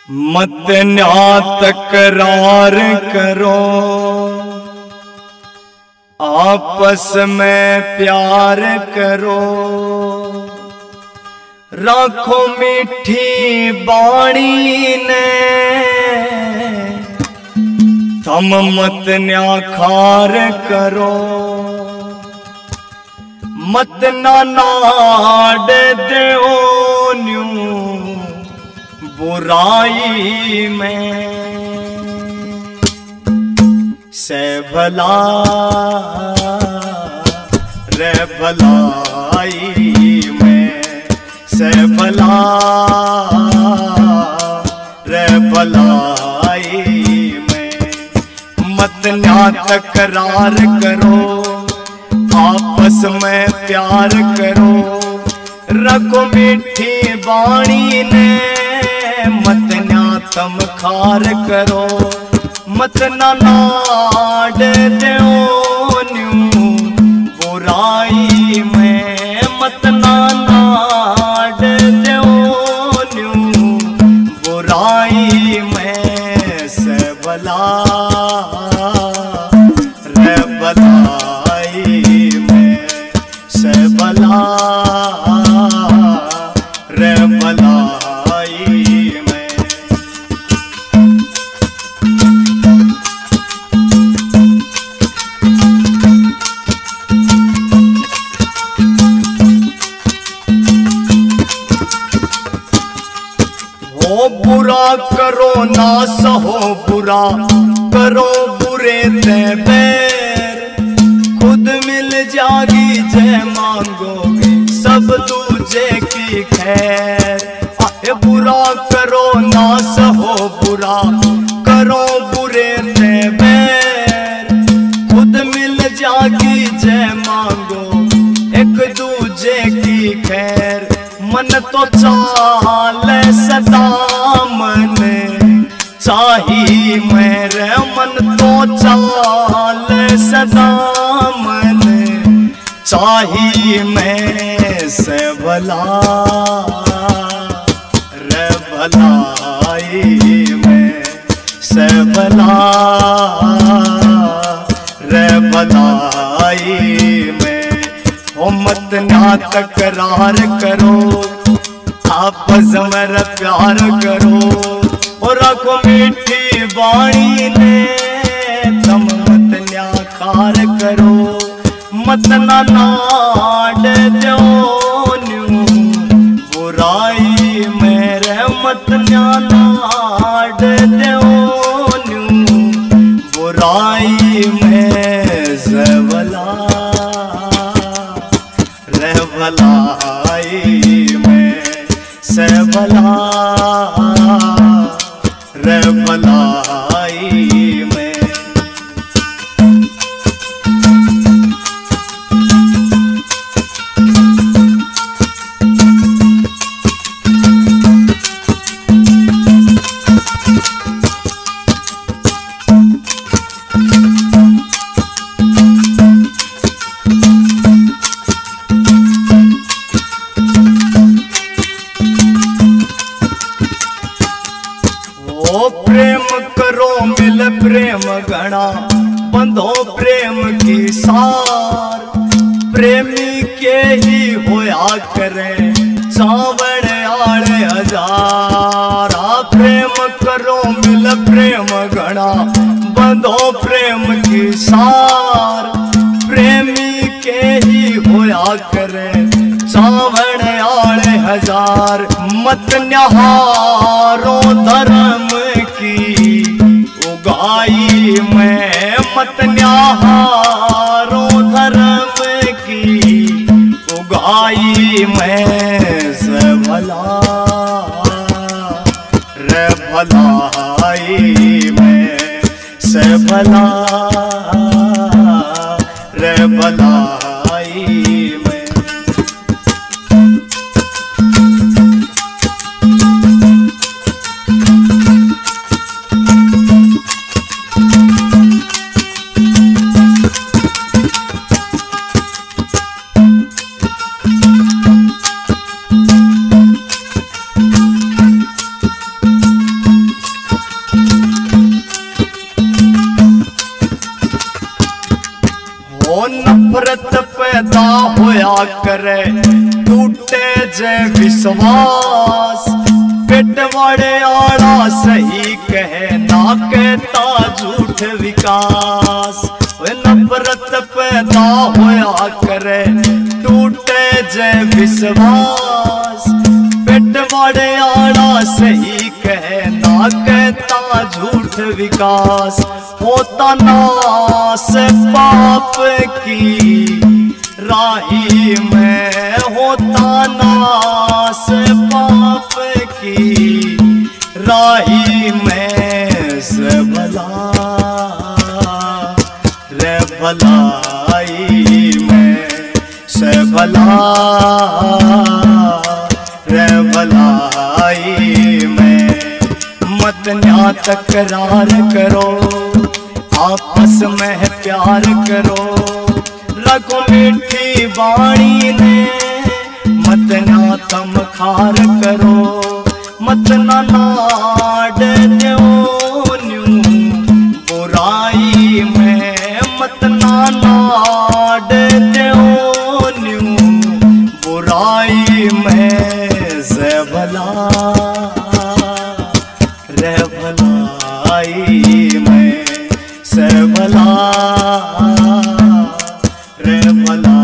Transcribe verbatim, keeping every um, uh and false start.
मत न्या तकरार करो, आपस में प्यार करो, राखो मीठी बाणी ने, थम मत न्या खार करो। मत ना नाड देओ न्यू बुराई में, से भला रे भलाई में, से भला रे भलाई में। मत न्या तकरार करो, आपस में प्यार करो, रखो मीठी बाणी ने, मत न्या तम खार करो। मत ना नाड देओ न्यू बुराई में, मत ना नाड देओ न्यू बुराई में, से भला रे भलाई में, से भला रे भलाई में। हो बुरा करो ना सहो बुरा, करो बुरे ते बैर, खुद मिल जागी जय मांगोगे सब दूजे की खैर। आए बुरा करो ना सहो बुरा, करो बुरे ते बैर, खुद मिल जागी जय मांगो एक दूजे की खैर। मन तो चाल सदा मन चाही मेरे, मन तो चाल सदा मन चाही मैं, से भला रे भलाई में, से भला रे भलाई में। ओ मत न्या तकरार करो, आपस में प्यार करो, और रखो मीठी बाणी ने, तम मत न्या खार करो। मत ना नाड देओ न्यू बुराई मेरे, मत न्या नाड देओ न्यू बुराई में, से भला रे भलाई में, से भला रे भलाई में। ओ प्रेम करो मिल प्रेम गणा, बंधो प्रेम की सार, प्रेमी के ही होया करे चावड़ आड़े हजार। आ प्रेम करो मिल प्रेम गणा, बंधो प्रेम की सार, प्रेमी के ही होया करे चावड़ आड़े हजार। मत न्याहारो धर्म की उगाई में, मत न्याहारो धर्म की उगाई में, से भला रे भलाई में, से भला रे भलाई में। नफरत पैदा होया करे, टूटे जे विश्वास। पेट वाले आड़ा सही कहे, ना कहता झूठ विकास। वे नफरत पैदा होया करे, टूटे जे विश्वास। पेट वाले आड़ा सही कहे, ना कहता झूठ विकास। होता नास पाप की राही में, होता नास पाप की राही में। से भला रे भलाई में, से भला रे भलाई में। मत न्या तकरार करो, आपस में प्यार करो। रखो मीठी वाणी ने, मत ना तम खार करो। मत ना लाड न्यो न्यू बुराई में, मत ना लाड न्यो न्यू बुराई में। से भला रे भलाई में, से भला रे भला।